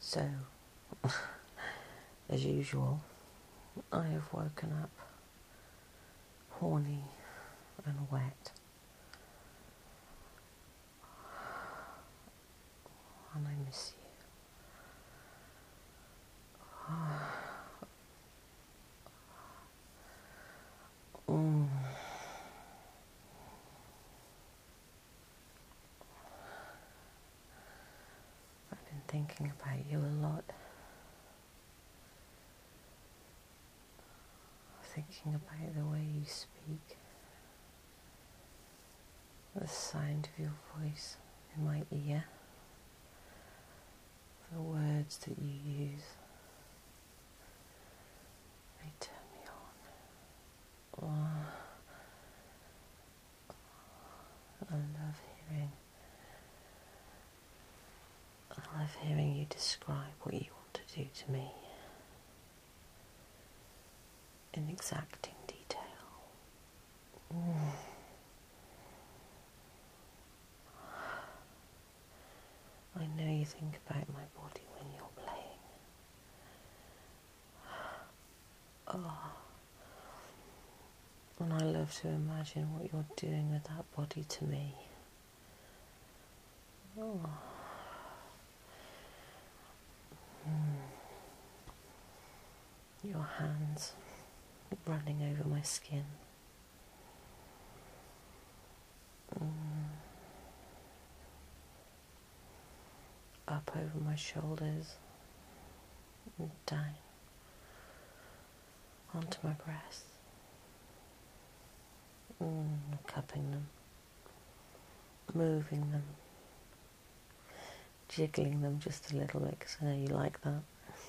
So, as usual, I have woken up horny and wet, and I miss you. I've been thinking about you a lot. Thinking about the way you speak, the sound of your voice in my ear, the words that you use. They turn me on. I love hearing you describe what you want to do to me in exacting detail. I know you think about my body when you're playing. And I love to imagine what you're doing with that body to me. Your hands running over my skin. Up over my shoulders and down onto my breasts. Cupping them, moving them, jiggling them just a little bit because I know you like that.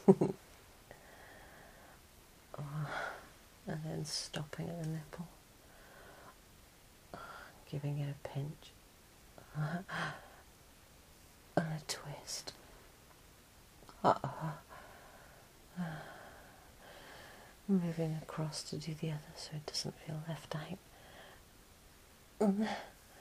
And then stopping at the nipple, giving it a pinch and a twist. Moving across to do the other so it doesn't feel left out. And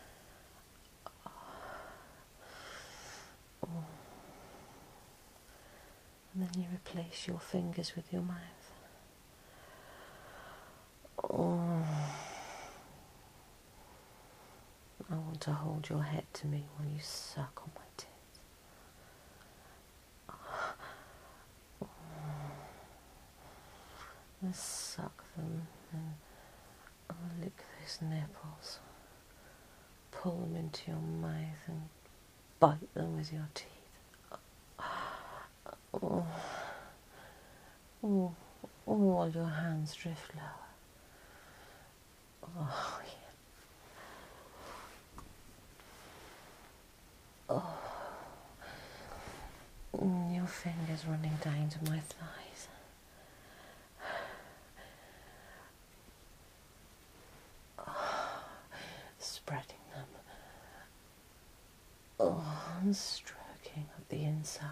then you replace your fingers with your mouth. I want to hold your head to me while you suck on my tits. And suck them and lick those nipples. Pull them into your mouth and bite them with your teeth. While your hands drift lower. Oh, yeah. Your fingers running down to my thighs. Spreading them. And stroking up the insides.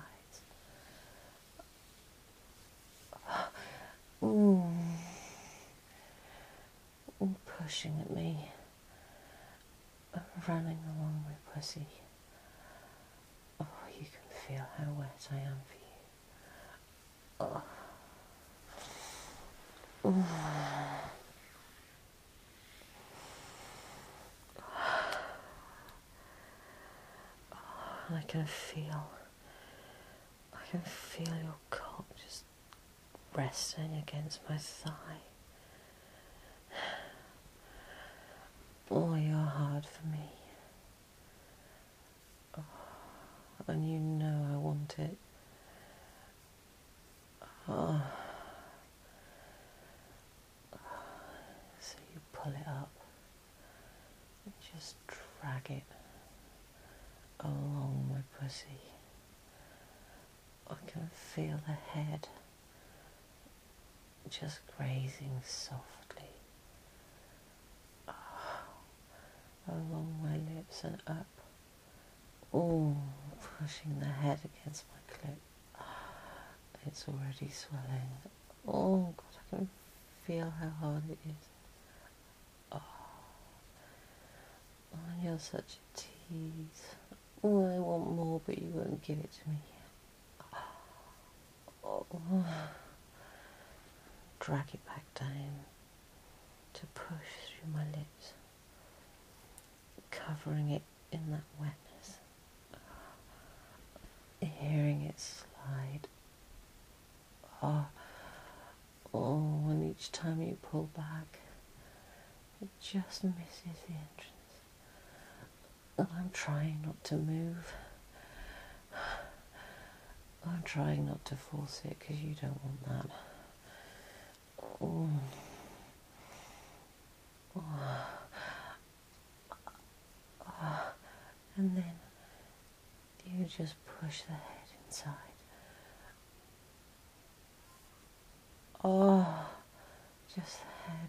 Pushing at me. Running along my pussy. Oh, you can feel how wet I am for you. And I can feel your cock just resting against my thigh. Oh, you're hard for me. And you know I want it. So you pull it up and just drag it along my pussy. I can feel the head just grazing softly along my lips and up. Pushing the head against my clit. It's already swelling. Oh God, I can feel how hard it is. And you're such a tease. I want more, but you won't give it to me yet. Drag it back down to push through my lips, covering it in that wetness, hearing it slide. And each time you pull back, it just misses the entrance. And I'm trying not to move. I'm trying not to force it because you don't want that. And then you just push the head inside. Just the head.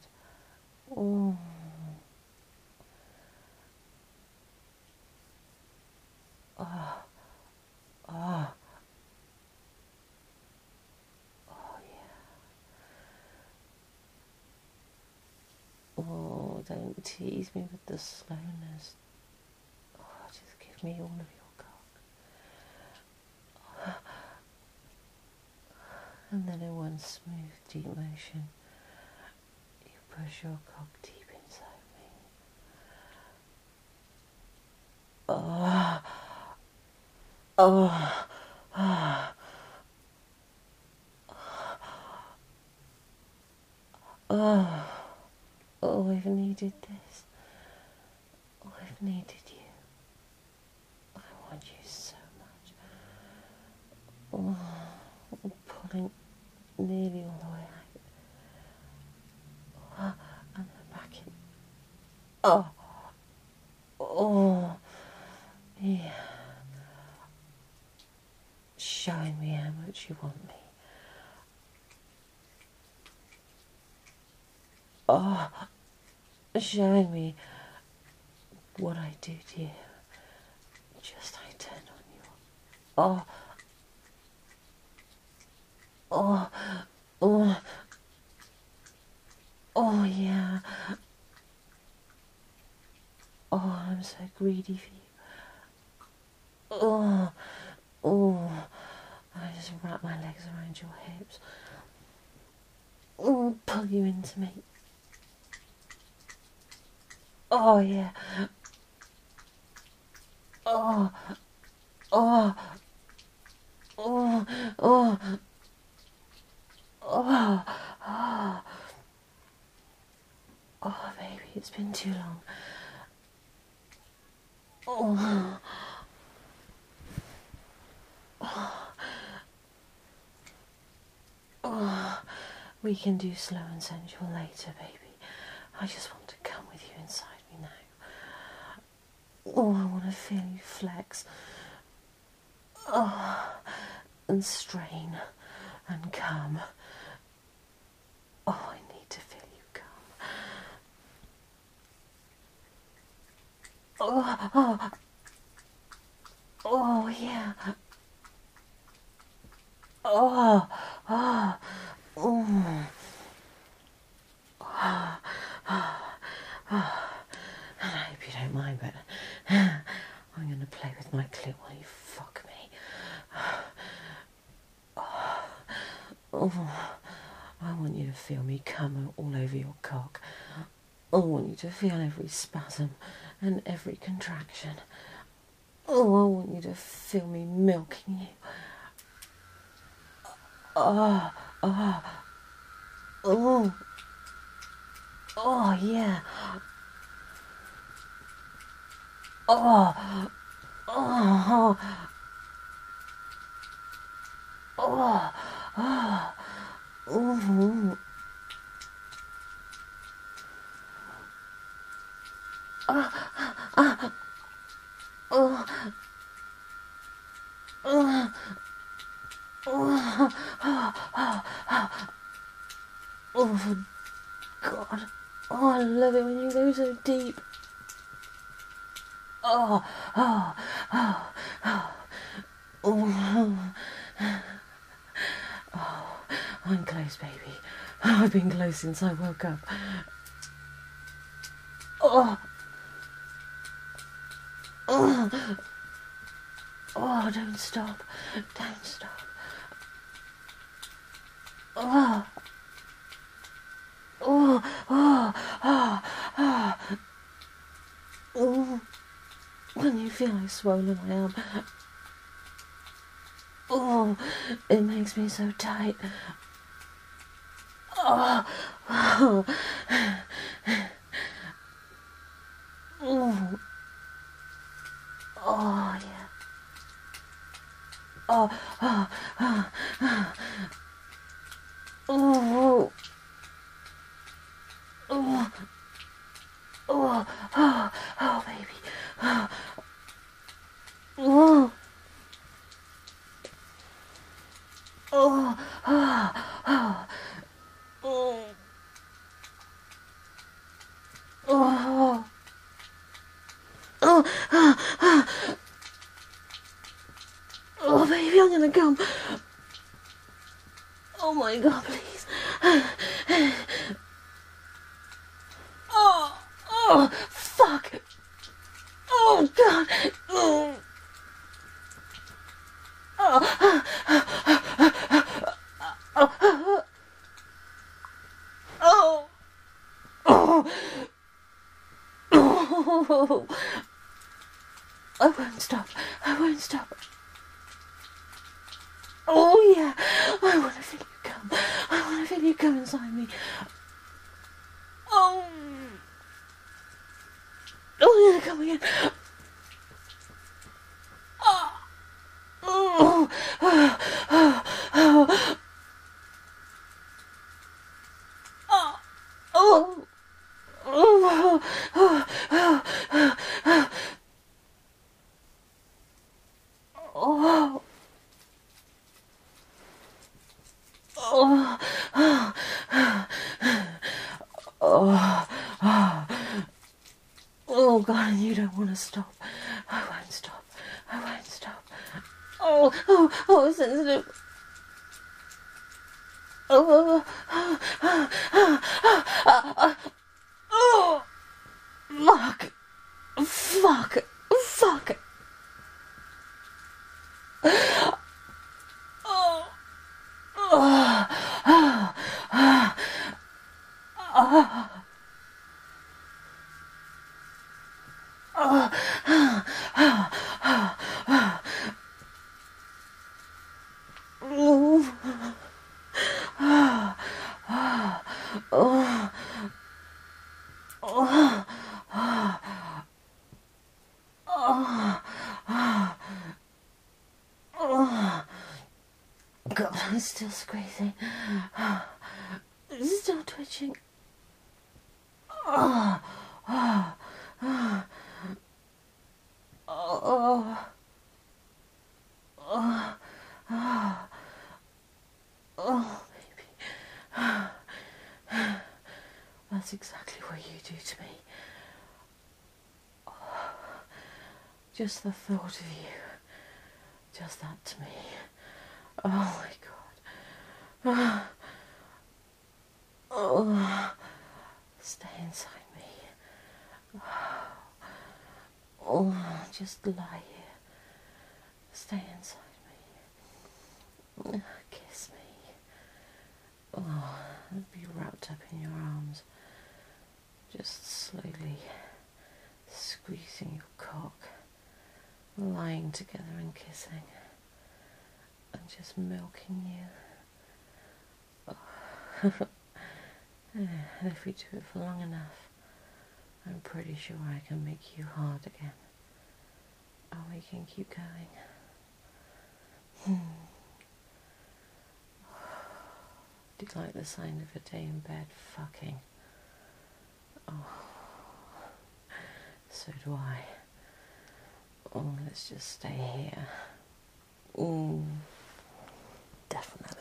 Don't tease me with the slowness. Just give me all of your cock. And then in one smooth, deep motion, you push your cock deep inside me. I've needed this. I've needed you. I want you so much. I'm pulling nearly all the way out. And then back in. Yeah. Showing me how much you want me. Showing me what I do to you. Just I turn on you. Yeah. I'm so greedy for you. I just wrap my legs around your hips. Pull you into me. Yeah. Baby, it's been too long. We can do slow and sensual later, baby. I just want to come with you inside me now. I want to feel you flex. And strain and come. I need to feel you come. Yeah. I hope you don't mind, but I'm going to play with my clit while you fuck me. I want you to feel me come all over your cock. I want you to feel every spasm and every contraction. I want you to feel me milking you. Yeah. God. I love it when you go so deep. I'm close, baby. I've been close since I woke up. Don't stop. Don't stop. Oh, oh, oh, oh, oh. Oh. When you feel how swollen I am. Oh, it makes me so tight. Oh, oh, oh, oh yeah. Oh, oh, oh, oh, oh, oh, oh, oh, oh, baby. Oh, oh, oh, oh, oh, oh, oh, oh, oh, oh, baby, I'm gonna come. Oh my God, please. Oh, oh, fuck. Oh God. Oh, oh, oh, oh, oh, oh. I won't stop. I won't stop. Oh yeah. I want to feel you come. I want to feel you come inside me. Oh. Oh yeah, come again. Oh. Oh. Oh. Oh. Oh. Oh. Oh. Oh. Oh. Oh. Oh. Oh. Oh. Oh God, and you don't want to stop. I won't stop. I won't stop. Oh, oh, oh, sensitive. Oh, oh, oh, oh, oh, oh, fuck, fuck, fuck. Oh, oh, oh, oh, oh, oh, oh, oh, oh, oh, oh, oh, oh. God, I'm still squeezing. Still twitching. Oh, oh, oh, oh, oh, oh, oh, baby. That's exactly what you do to me. Just the thought of you. Just that to me. Oh my God. Oh, stay inside me. Oh, just lie here. Stay inside me. Kiss me. Oh, be wrapped up in your arms. Just slowly squeezing your cock. Lying together and kissing. And just milking you. Oh. And if we do it for long enough, I'm pretty sure I can make you hard again. And we can keep going. Do you like the sound of a day in bed fucking? Oh, so do I. Oh, let's just stay here. Definitely.